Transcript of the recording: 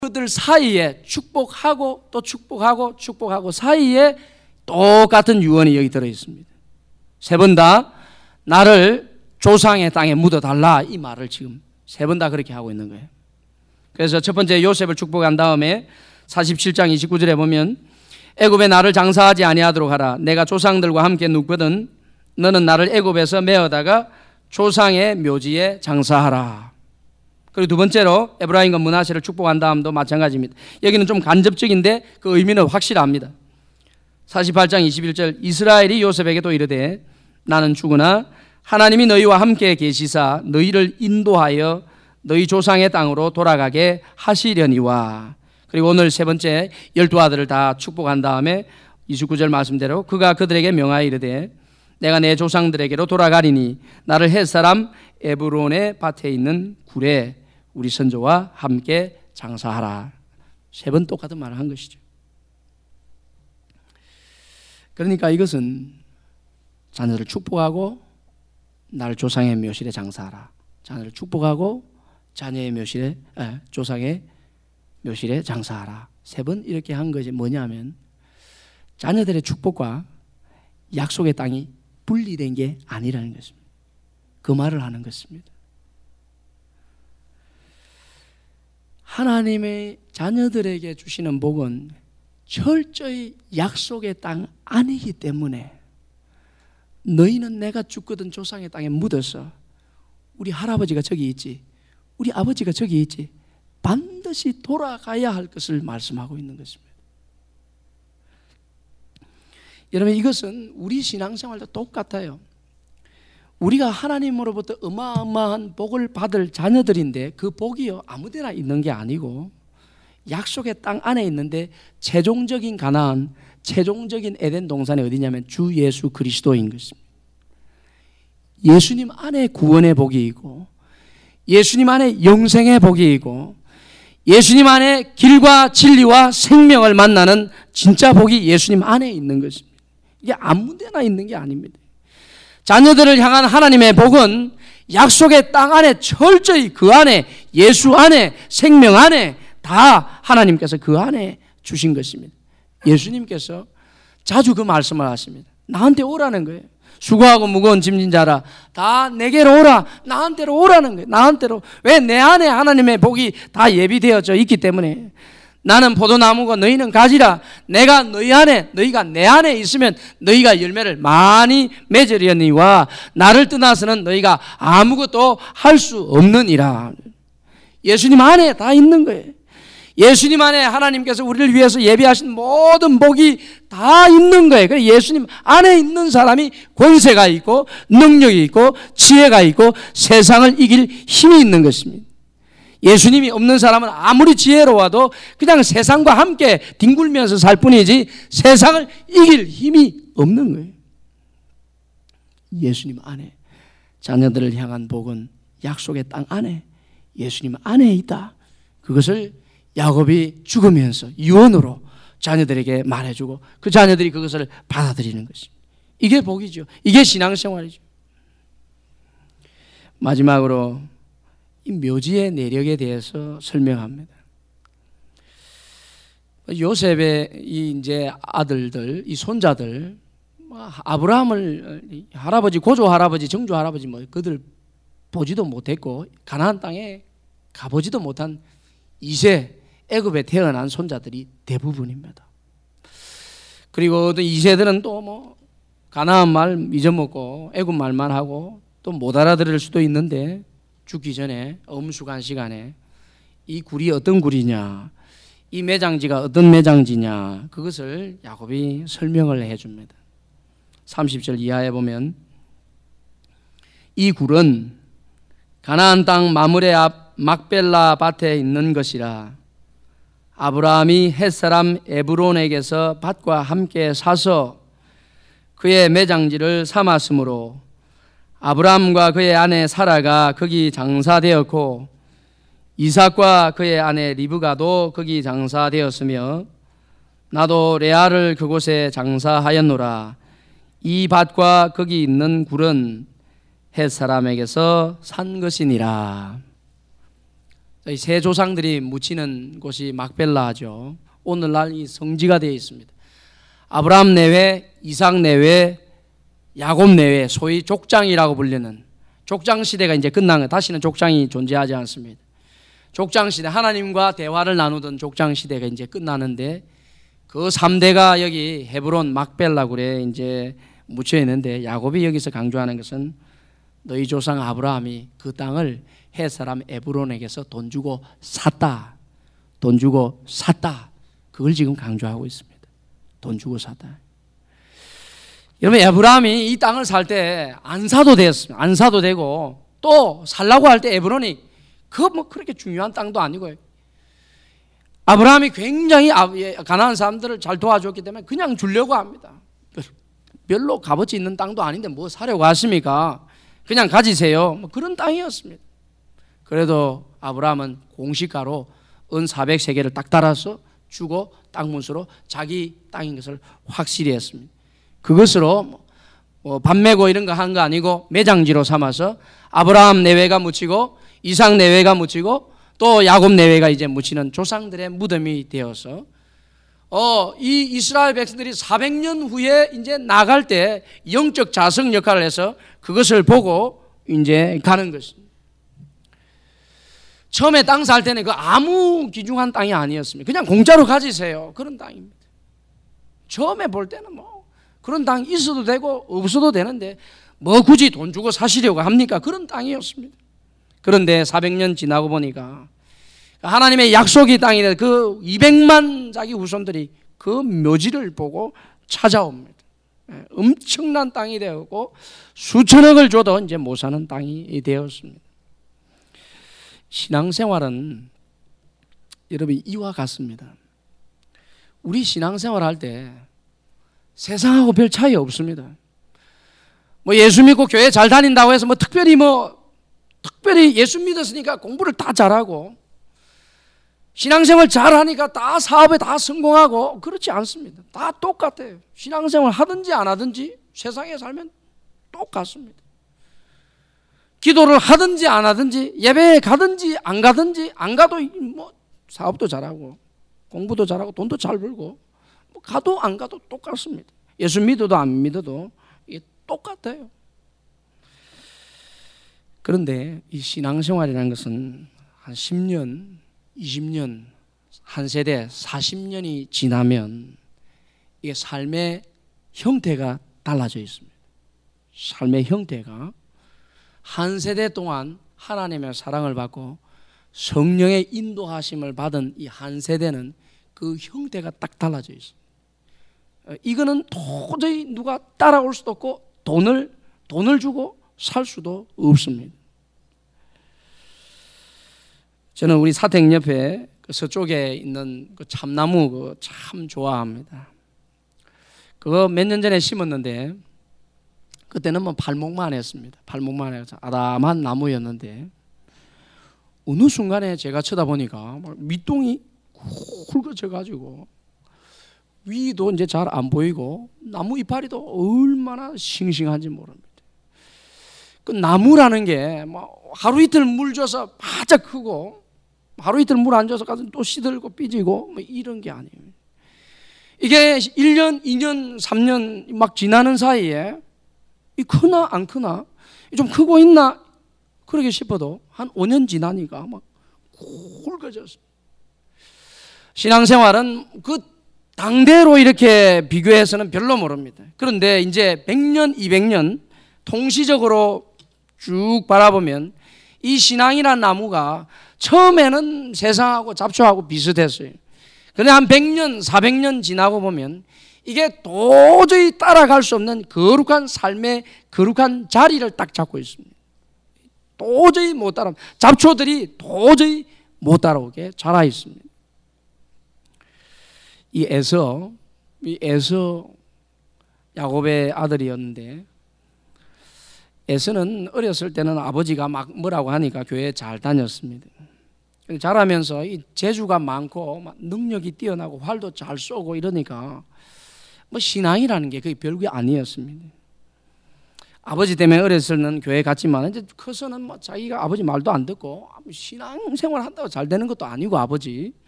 그들 사이에 축복하고 또 축복하고 사이에 똑같은 유언이 여기 들어있습니다. 세 번 다 나를 조상의 땅에 묻어달라, 이 말을 지금 세 번 다 그렇게 하고 있는 거예요. 그래서 첫 번째 요셉을 축복한 다음에 47장 29절에 보면 애굽에 나를 장사하지 아니하도록 하라. 내가 조상들과 함께 눕거든 너는 나를 애굽에서 메어다가 조상의 묘지에 장사하라. 그리고 두 번째로 에브라임과 므낫세를 축복한 다음도 마찬가지입니다. 여기는 좀 간접적인데 그 의미는 확실합니다. 48장 21절 이스라엘이 요셉에게 또 이르되 나는 죽으나 하나님이 너희와 함께 계시사 너희를 인도하여 너희 조상의 땅으로 돌아가게 하시려니와. 그리고 오늘 세 번째 12아들을 다 축복한 다음에 29절 말씀대로 그가 그들에게 명하여 이르되 내가 내 조상들에게로 돌아가리니 나를 헷사람 에브론의 밭에 있는 굴에 우리 선조와 함께 장사하라. 세 번 똑같은 말을 한 것이죠. 그러니까 이것은 자녀를 축복하고 나를 조상의 묘실에 장사하라. 자녀를 축복하고 자녀의 묘실에 조상의 묘실에 장사하라. 세 번 이렇게 한 것이 뭐냐면 자녀들의 축복과 약속의 땅이 분리된 게 아니라는 것입니다. 그 말을 하는 것입니다. 하나님의 자녀들에게 주시는 복은 철저히 약속의 땅 아니기 때문에 너희는 내가 죽거든 조상의 땅에 묻어서 우리 할아버지가 저기 있지, 우리 아버지가 저기 있지, 반드시 돌아가야 할 것을 말씀하고 있는 것입니다. 여러분, 이것은 우리 신앙생활도 똑같아요. 우리가 하나님으로부터 어마어마한 복을 받을 자녀들인데 그 복이요 아무데나 있는 게 아니고 약속의 땅 안에 있는데 최종적인 가나안, 최종적인 에덴 동산이 어디냐면 주 예수 그리스도인 것입니다. 예수님 안에 구원의 복이 있고 예수님 안에 영생의 복이 있고 예수님 안에 길과 진리와 생명을 만나는 진짜 복이 예수님 안에 있는 것입니다. 이게 아무데나 있는 게 아닙니다. 자녀들을 향한 하나님의 복은 약속의 땅 안에 철저히 그 안에 예수 안에 생명 안에 다 하나님께서 그 안에 주신 것입니다. 예수님께서 자주 그 말씀을 하십니다. 나한테 오라는 거예요. 수고하고 무거운 짐진 자라 다 내게로 오라. 나한테로 오라는 거예요. 나한테로. 왜? 내 안에 하나님의 복이 다 예비되어져 있기 때문에. 나는 포도나무고 너희는 가지라. 내가 너희 안에, 너희가 내 안에 있으면 너희가 열매를 많이 맺으려니와 나를 떠나서는 너희가 아무것도 할 수 없느니라. 예수님 안에 다 있는 거예요. 예수님 안에 하나님께서 우리를 위해서 예비하신 모든 복이 다 있는 거예요. 그래서 예수님 안에 있는 사람이 권세가 있고 능력이 있고 지혜가 있고 세상을 이길 힘이 있는 것입니다. 예수님이 없는 사람은 아무리 지혜로워도 그냥 세상과 함께 뒹굴면서 살 뿐이지 세상을 이길 힘이 없는 거예요. 예수님 안에 자녀들을 향한 복은 약속의 땅 안에 예수님 안에 있다. 그것을 야곱이 죽으면서 유언으로 자녀들에게 말해주고 그 자녀들이 그것을 받아들이는 것입니다. 이게 복이죠. 이게 신앙생활이죠. 마지막으로 이 묘지의 내력에 대해서 설명합니다. 요셉의 이 이제 아들들, 이 손자들, 아브라함을 할아버지, 고조 할아버지, 정조 할아버지 뭐 그들 보지도 못했고 가나안 땅에 가보지도 못한 이세 애굽에 태어난 손자들이 대부분입니다. 그리고 어떤 이세들은 또 뭐 가나안 말 잊어먹고 애굽 말만 하고 또 못 알아들을 수도 있는데 죽기 전에 엄숙한 시간에 이 굴이 어떤 굴이냐, 이 매장지가 어떤 매장지냐, 그것을 야곱이 설명을 해줍니다. 30절 이하에 보면 이 굴은 가나안 땅 마므레 앞 막벨라 밭에 있는 것이라. 아브라함이 헷사람 에브론에게서 밭과 함께 사서 그의 매장지를 삼았으므로 아브라함과 그의 아내 사라가 거기 장사되었고 이삭과 그의 아내 리브가도 거기 장사되었으며 나도 레아를 그곳에 장사하였노라. 이 밭과 거기 있는 굴은 헷사람에게서 산 것이니라. 저희 세 조상들이 묻히는 곳이 막벨라죠. 오늘날 이 성지가 되어 있습니다. 아브라함 내외, 이삭 내외, 야곱 내외, 소위 족장이라고 불리는 족장 시대가 이제 끝난 거예요. 다시는 족장이 존재하지 않습니다. 족장 시대, 하나님과 대화를 나누던 족장 시대가 이제 끝나는데 그 3대가 여기 헤브론 막벨라굴에 이제 묻혀 있는데, 야곱이 여기서 강조하는 것은 너희 조상 아브라함이 그 땅을 헷 사람 에브론에게서 돈 주고 샀다. 돈 주고 샀다. 그걸 지금 강조하고 있습니다. 돈 주고 샀다. 여러분, 에브라함이 이 땅을 살 때 안 사도 되었습니다. 안 사도 되고, 또 살라고 할 때 에브론이 그거 뭐 그렇게 중요한 땅도 아니고요. 아브라함이 굉장히 가나안 사람들을 잘 도와줬기 때문에 그냥 주려고 합니다. 별로 값어치 있는 땅도 아닌데 뭐 사려고 하십니까? 그냥 가지세요. 뭐 그런 땅이었습니다. 그래도 아브라함은 공시가로 은 400세겔을 딱 달아서 주고 땅 문서로 자기 땅인 것을 확실히 했습니다. 그것으로 밥 메고 이런 거 한 거 아니고 매장지로 삼아서 아브라함 내외가 묻히고 이삭 내외가 묻히고 또 야곱 내외가 이제 묻히는 조상들의 무덤이 되어서 이 이스라엘 백성들이 400년 후에 이제 나갈 때 영적 자성 역할을 해서 그것을 보고 이제 가는 것입니다. 처음에 땅 살 때는 그 아무 귀중한 땅이 아니었습니다. 그냥 공짜로 가지세요. 그런 땅입니다. 처음에 볼 때는 뭐 그런 땅 있어도 되고 없어도 되는데 뭐 굳이 돈 주고 사시려고 합니까? 그런 땅이었습니다. 그런데 400년 지나고 보니까 하나님의 약속의 땅이 돼 그 200만 자기 후손들이 그 묘지를 보고 찾아옵니다. 엄청난 땅이 되었고 수천억을 줘도 이제 못 사는 땅이 되었습니다. 신앙생활은 여러분 이와 같습니다. 우리 신앙생활 할 때 세상하고 별 차이 없습니다. 뭐 예수 믿고 교회 잘 다닌다고 해서 특별히 예수 믿었으니까 공부를 다 잘하고 신앙생활 잘하니까 다 사업에 다 성공하고 그렇지 않습니다. 다 똑같아요. 신앙생활 하든지 안 하든지 세상에 살면 똑같습니다. 기도를 하든지 안 하든지 예배에 가든지 안 가도 뭐 사업도 잘하고 공부도 잘하고 돈도 잘 벌고 뭐 가도 안 가도 똑같습니다. 예수 믿어도 안 믿어도 이게 똑같아요. 그런데 이 신앙생활이라는 것은 한 10년, 20년, 한 세대 40년이 지나면 이게 삶의 형태가 달라져 있습니다. 삶의 형태가 한 세대 동안 하나님의 사랑을 받고 성령의 인도하심을 받은 이 한 세대는 그 형태가 딱 달라져 있습니다. 이거는 도저히 누가 따라올 수도 없고 돈을 주고 살 수도 없습니다. 저는 우리 사택 옆에 그 서쪽에 있는 그 참나무 참 좋아합니다. 그거 몇 년 전에 심었는데 그때는 뭐 발목만 했습니다. 발목만 해서 아담한 나무였는데 어느 순간에 제가 쳐다보니까 밑동이 굵어져가지고 위도 이제 잘 안 보이고 나무 이파리도 얼마나 싱싱한지 모릅니다. 그 나무라는 게 뭐 하루 이틀 물 줘서 바짝 크고 하루 이틀 물 안 줘서 가서 또 시들고 삐지고 뭐 이런 게 아니에요. 이게 1년, 2년, 3년 막 지나는 사이에 이 크나 안 크나 좀 크고 있나 그러게 싶어도 한 5년 지나니까 막 굵어졌어. 신앙생활은 그 당대로 이렇게 비교해서는 별로 모릅니다. 그런데 이제 100년, 200년 통시적으로 쭉 바라보면 이 신앙이라는 나무가 처음에는 세상하고 잡초하고 비슷했어요. 그런데 한 100년, 400년 지나고 보면 이게 도저히 따라갈 수 없는 거룩한 삶의 거룩한 자리를 딱 잡고 있습니다. 도저히 못 따라, 잡초들이 도저히 못 따라오게 자라 있습니다. 이 에서 야곱의 아들이었는데 에서는 어렸을 때는 아버지가 막 뭐라고 하니까 교회에 잘 다녔습니다. 자라면서 이 재주가 많고 막 능력이 뛰어나고 활도 잘 쏘고 이러니까 뭐 신앙이라는 게 그게 별게 아니었습니다. 아버지 때문에 어렸을 는 교회 갔지만 이제 커서는 뭐 자기가 아버지 말도 안 듣고 신앙생활 한다고 잘 되는 것도 아니고 아버지